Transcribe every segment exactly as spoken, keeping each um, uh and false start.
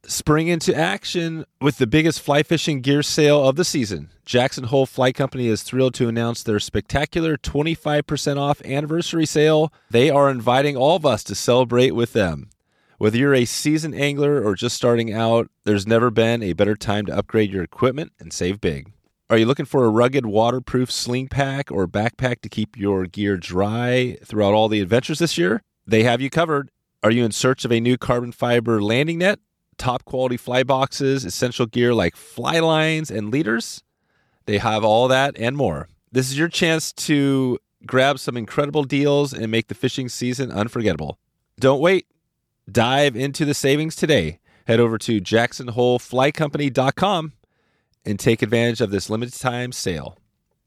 Spring into action with the biggest fly fishing gear sale of the season. Jackson Hole Fly Company is thrilled to announce their spectacular twenty-five percent off anniversary sale. They are inviting all of us to celebrate with them. Whether you're a seasoned angler or just starting out, there's never been a better time to upgrade your equipment and save big. Are you looking for a rugged, waterproof sling pack or backpack to keep your gear dry throughout all the adventures this year? They have you covered. Are you in search of a new carbon fiber landing net, top quality fly boxes, essential gear like fly lines and leaders? They have all that and more. This is your chance to grab some incredible deals and make the fishing season unforgettable. Don't wait. Dive into the savings today. Head over to jackson hole fly company dot com and take advantage of this limited time sale.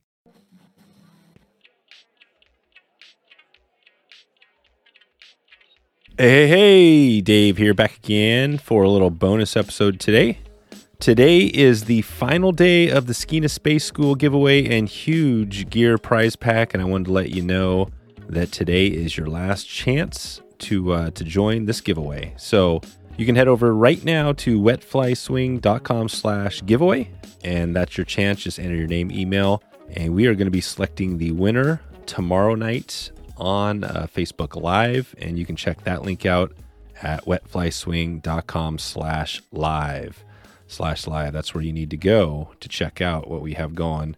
Hey, hey, hey, Dave here, back again for a little bonus episode today. Today is the final day of the Skeena Space School giveaway and huge gear prize pack, and I wanted to let you know that today is your last chance to uh, to join this giveaway. So you can head over right now to wet fly swing dot com slash giveaway, and that's your chance. Just enter your name, email, and we are going to be selecting the winner tomorrow night on uh, Facebook Live, and you can check that link out at wet fly swing dot com slash live slash live. That's where you need to go to check out what we have going.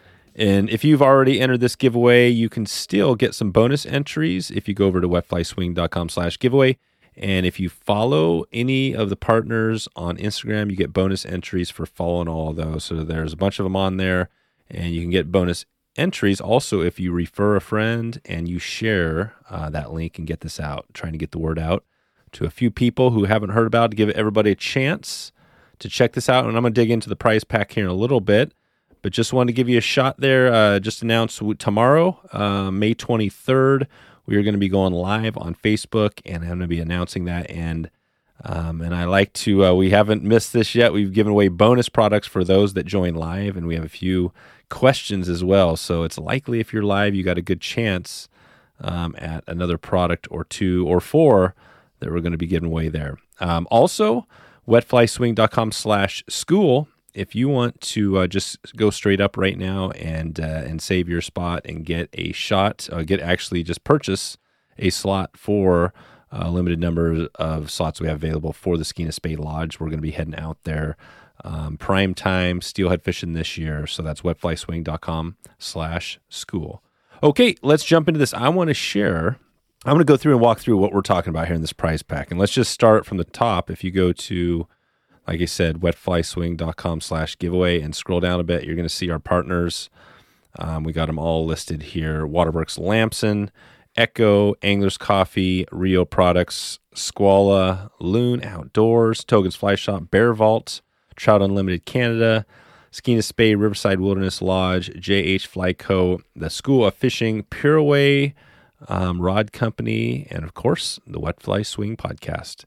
And if you've already entered this giveaway, you can still get some bonus entries if you go over to wet fly swing dot com slash giveaway. And if you follow any of the partners on Instagram, you get bonus entries for following all of those. So there's a bunch of them on there, and you can get bonus entries also if you refer a friend and you share uh, that link and get this out, trying to get the word out to a few people who haven't heard about it, to give everybody a chance to check this out. And I'm going to dig into the prize pack here in a little bit, but just wanted to give you a shot there. Uh, just announced tomorrow, uh, May twenty-third, we are going to be going live on Facebook, and I'm going to be announcing that. And um, and I like to, uh, we haven't missed this yet. We've given away bonus products for those that join live, and we have a few questions as well. So it's likely if you're live, you got a good chance um, at another product or two or four that we're going to be giving away there. Um, also, wet fly swing dot com slash school. If you want to uh, just go straight up right now and uh, and save your spot and get a shot, uh, get actually just purchase a slot for a limited number of slots we have available for the Skeena Spey Lodge. We're going to be heading out there. Um, prime time steelhead fishing this year. So that's wet fly swing dot com slash school. Okay, let's jump into this. I want to share, I'm going to go through and walk through what we're talking about here in this prize pack. And let's just start from the top. If you go to, like I said, wet fly swing dot com slash giveaway and scroll down a bit, you're going to see our partners. Um, we got them all listed here. Waterworks Lamson, Echo, Angler's Coffee, Rio Products, Squala, Loon Outdoors, Togen's Fly Shop, Bear Vault, Trout Unlimited Canada, Skeena Spey, Riverside Wilderness Lodge, J H Fly Co., the School of Fishing, Pureaway um, Rod Company, and of course, the Wet Fly Swing Podcast.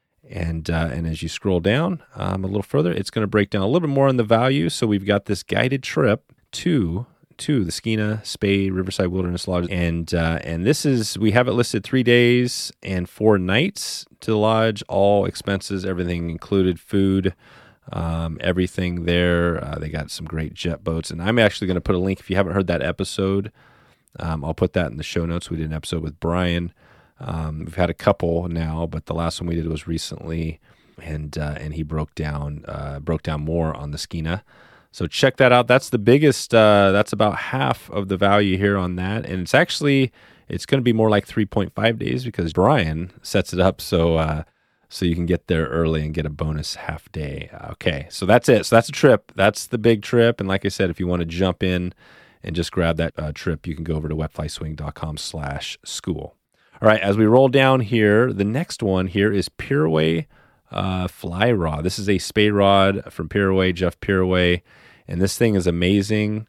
And uh, and as you scroll down um, a little further, it's going to break down a little bit more on the value. So we've got this guided trip to to the Skeena Spey Riverside Wilderness Lodge, and uh, and this is, we have it listed three days and four nights to the lodge, all expenses, everything included, food. Um, everything there. Uh, they got some great jet boats, and I'm actually going to put a link if you haven't heard that episode. Um, I'll put that in the show notes. We did an episode with Brian. Um, we've had a couple now, but the last one we did was recently, and uh, and he broke down uh, broke down more on the Skeena. So check that out. That's the biggest. Uh, that's about half of the value here on that, and it's actually it's going to be more like three point five days because Brian sets it up so. Uh, So you can get there early and get a bonus half day. Okay, so that's it. So that's a trip. That's the big trip. And like I said, if you want to jump in and just grab that uh, trip, you can go over to wet fly swing dot com slash school. All right, as we roll down here, the next one here is Pureaway uh, Fly Rod. This is a Spey rod from Pureaway, Jeff Pureaway, and this thing is amazing.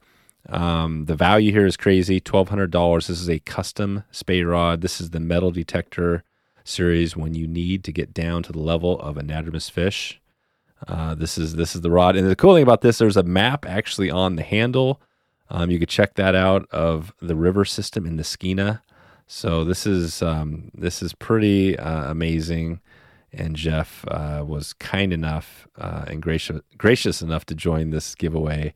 Um, the value here is crazy, twelve hundred dollars. This is a custom Spey rod. This is the metal detector series when you need to get down to the level of anadromous fish. Uh, this is this is the rod. And the cool thing about this, there's a map actually on the handle. Um, you could check that out of the river system in the Skeena. So this is um, this is pretty uh, amazing. and Jeff uh, was kind enough uh, and gracious gracious enough to join this giveaway.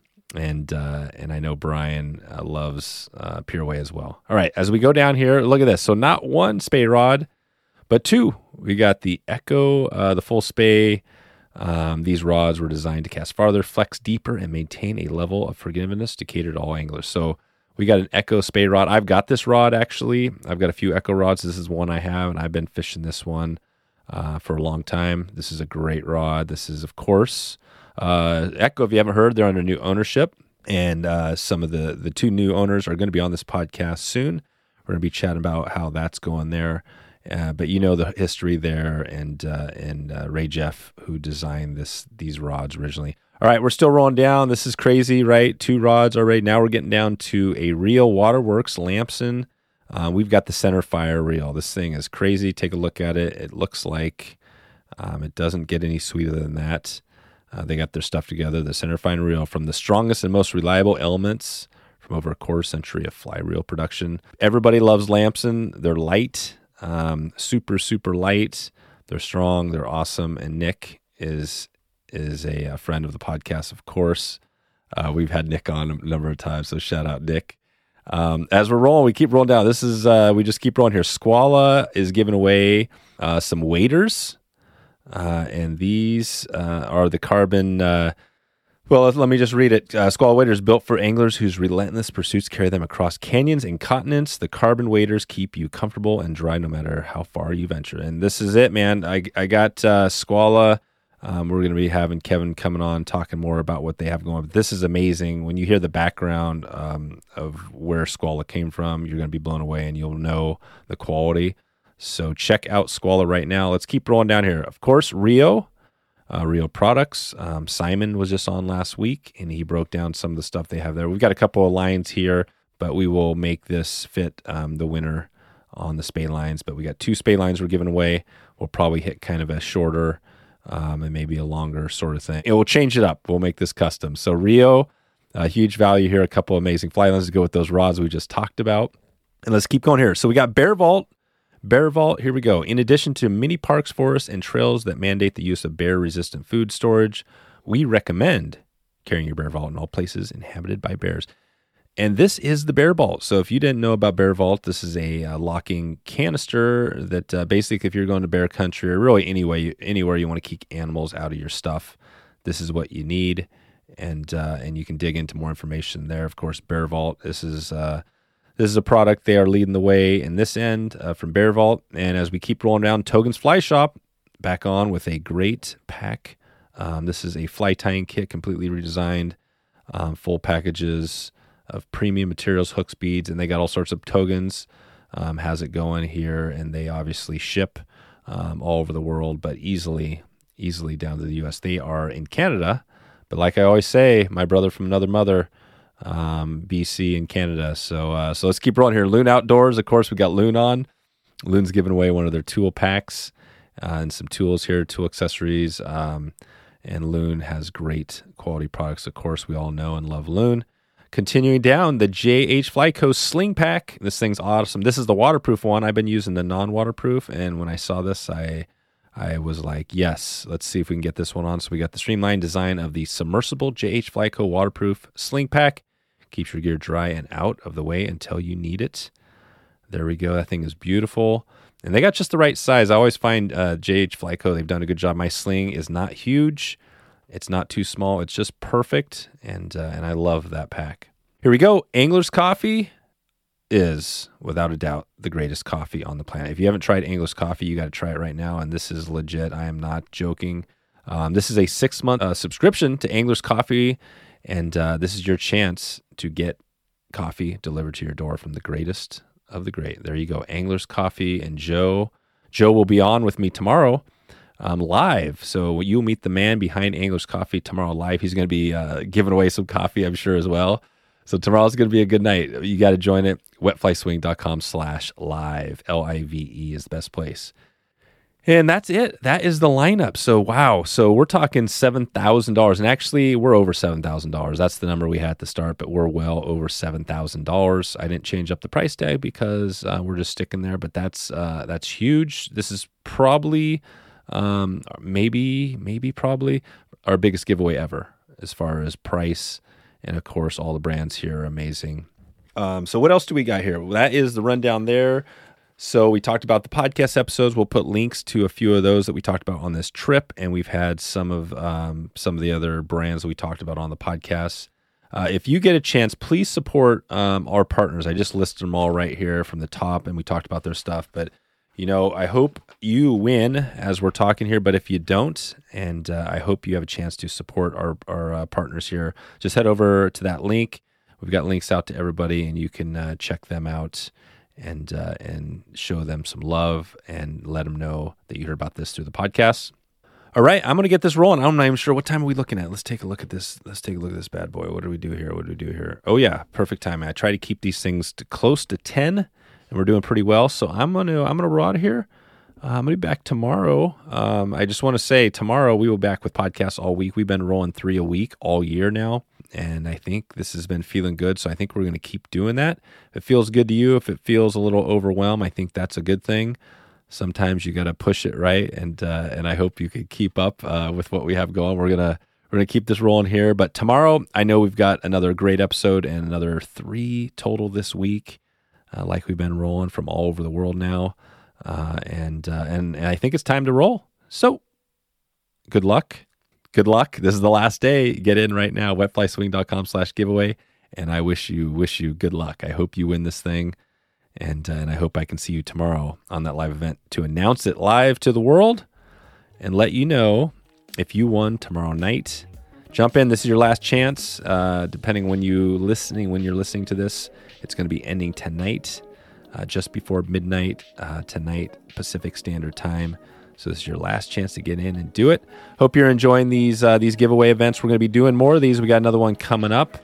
And uh, and I know Brian uh, loves uh, Pureway as well. All right, as we go down here, look at this. So not one spay rod, but two. We got the Echo, uh, the full spay. Um, these rods were designed to cast farther, flex deeper, and maintain a level of forgiveness to cater to all anglers. So we got an Echo spay rod. I've got this rod, actually. I've got a few Echo rods. This is one I have, and I've been fishing this one uh, for a long time. This is a great rod. This is, of course, uh, Echo. If you haven't heard, they're under new ownership, and uh, some of the, the two new owners are going to be on this podcast soon. We're going to be chatting about how that's going there. Uh, but you know the history there, and uh, and uh, Ray Jeff, who designed this these rods originally. All right, we're still rolling down. This is crazy, right? Two rods already. Now we're getting down to a Reel Waterworks Lamson. Uh, we've got the center fire reel. This thing is crazy. Take a look at it. It looks like um, it doesn't get any sweeter than that. Uh, they got their stuff together. The center fire reel from the strongest and most reliable elements from over a quarter century of fly reel production. Everybody loves Lamson. They're light. Um, super, super light. They're strong. They're awesome. And Nick is is a, a friend of the podcast, of course. Uh, we've had Nick on a number of times, so shout out Nick. Um, as we're rolling, we keep rolling down. This is uh, we just keep rolling here. Squala is giving away uh, some waders, uh, and these uh, are the carbon. Uh, Well, let me just read it. Uh, Squala waders built for anglers whose relentless pursuits carry them across canyons and continents. The carbon waders keep you comfortable and dry no matter how far you venture. And this is it, man. I I got uh, Squala. Um, we're going to be having Kevin coming on talking more about what they have going on. But this is amazing. When you hear the background um, of where Squala came from, you're going to be blown away, and you'll know the quality. So check out Squala right now. Let's keep rolling down here. Of course, Rio. Uh, Rio Products. Um, Simon was just on last week, and he broke down some of the stuff they have there. We've got a couple of lines here, but we will make this fit um, the winner on the spay lines. But we got two spay lines we're giving away. We'll probably hit kind of a shorter um, and maybe a longer sort of thing. It will change it up. We'll make this custom. So Rio, uh, huge value here. A couple of amazing fly lines to go with those rods we just talked about. And let's keep going here. So we got Bear Vault. Bear Vault, here we go. In addition to many parks, forests, and trails that mandate the use of bear-resistant food storage, we recommend carrying your Bear Vault in all places inhabited by bears. And this is the Bear Vault. So if you didn't know about Bear Vault, this is a uh, locking canister that uh, basically if you're going to bear country or really anyway, anywhere you want to keep animals out of your stuff, this is what you need. And uh, and you can dig into more information there. Of course, Bear Vault, this is... Uh, This is a product they are leading the way in this end uh, from Bear Vault. And as we keep rolling down, Togen's Fly Shop back on with a great pack. Um, this is a fly tying kit, completely redesigned, um, full packages of premium materials, hooks, beads, and they got all sorts of Togens. Um, has it going here, and they obviously ship um, all over the world, but easily, easily down to the U S. They are in Canada, but like I always say, my brother from another mother. Um, B C and Canada. So uh, so let's keep rolling here. Loon Outdoors, of course, we got Loon on. Loon's giving away one of their tool packs uh, and some tools here, tool accessories. Um, and Loon has great quality products, of course. We all know and love Loon. Continuing down, the J H Flyco Sling Pack. This thing's awesome. This is the waterproof one. I've been using the non-waterproof, and when I saw this, I I was like, yes, let's see if we can get this one on. So we got the streamlined design of the submersible J H Flyco waterproof sling pack. Keeps your gear dry and out of the way until you need it. There we go. That thing is beautiful. And they got just the right size. I always find uh, J H Flyco, they've done a good job. My sling is not huge. It's not too small. It's just perfect. And, uh, and I love that pack. Here we go. Angler's Coffee is, without a doubt, the greatest coffee on the planet. If you haven't tried Angler's Coffee, you got to try it right now. And this is legit. I am not joking. Um, this is a six-month uh, subscription to Angler's Coffee. And uh, this is your chance to get coffee delivered to your door from the greatest of the great. There you go, Angler's Coffee. And Joe, Joe will be on with me tomorrow um, live. So you'll meet the man behind Angler's Coffee tomorrow live. He's going to be uh, giving away some coffee, I'm sure, as well. So tomorrow's going to be a good night. You got to join it. wetflyswing.com slash live. L I V E is the best place. And that's it. That is the lineup. So, wow. So we're talking seven thousand dollars. And actually, we're over seven thousand dollars. That's the number we had at the start, but we're well over seven thousand dollars. I didn't change up the price tag because uh, we're just sticking there, but that's uh, that's huge. This is probably, um, maybe, maybe probably our biggest giveaway ever as far as price. And of course, all the brands here are amazing. Um, so what else do we got here? Well, that is the rundown there. So we talked about the podcast episodes. We'll put links to a few of those that we talked about on this trip, and we've had some of um, some of the other brands that we talked about on the podcast. Uh, if you get a chance, please support um, our partners. I just listed them all right here from the top, and we talked about their stuff. But you know, I hope you win as we're talking here. But if you don't, and uh, I hope you have a chance to support our our uh, partners here, just head over to that link. We've got links out to everybody, and you can uh, check them out. And uh, and show them some love and let them know that you heard about this through the podcast. All right, I'm going to get this rolling. I'm not even sure what time are we looking at. Let's take a look at this. Let's take a look at this bad boy. What do we do here? What do we do here? Oh yeah, perfect timing. I try to keep these things to close to ten, and we're doing pretty well. So I'm gonna I'm gonna roll out of here. Uh, I'm gonna be back tomorrow. Um, I just want to say tomorrow we will be back with podcasts all week. We've been rolling three a week all year now. And I think this has been feeling good. So I think we're going to keep doing that. If it feels good to you, if it feels a little overwhelmed, I think that's a good thing. Sometimes you got to push it, right? And uh, and I hope you can keep up uh, with what we have going. We're gonna we're gonna keep this rolling here. But tomorrow, I know we've got another great episode and another three total this week, uh, like we've been rolling from all over the world now. Uh, and, uh, and and I think it's time to roll. So good luck. Good luck. This is the last day. Get in right now, wetflyswing.com slash giveaway. And I wish you wish you good luck. I hope you win this thing. And, uh, and I hope I can see you tomorrow on that live event to announce it live to the world and let you know if you won tomorrow night. Jump in. This is your last chance. Uh, depending when you listening, when you're listening to this, it's going to be ending tonight, uh, just before midnight uh, tonight, Pacific Standard Time. So this is your last chance to get in and do it. Hope you're enjoying these uh, these giveaway events. We're going to be doing more of these. We got another one coming up,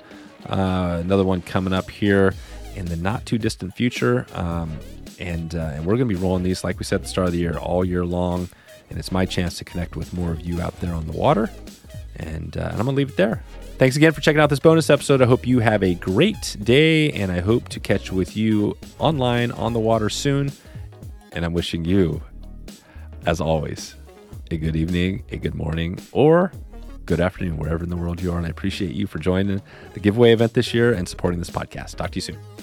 uh, another one coming up here in the not too distant future, um, and uh, and we're going to be rolling these like we said at the start of the year, all year long. And it's my chance to connect with more of you out there on the water. And, uh, and I'm going to leave it there. Thanks again for checking out this bonus episode. I hope you have a great day, and I hope to catch with you online on the water soon. And I'm wishing you, as always, a good evening, a good morning, or good afternoon, wherever in the world you are. And I appreciate you for joining the giveaway event this year and supporting this podcast. Talk to you soon.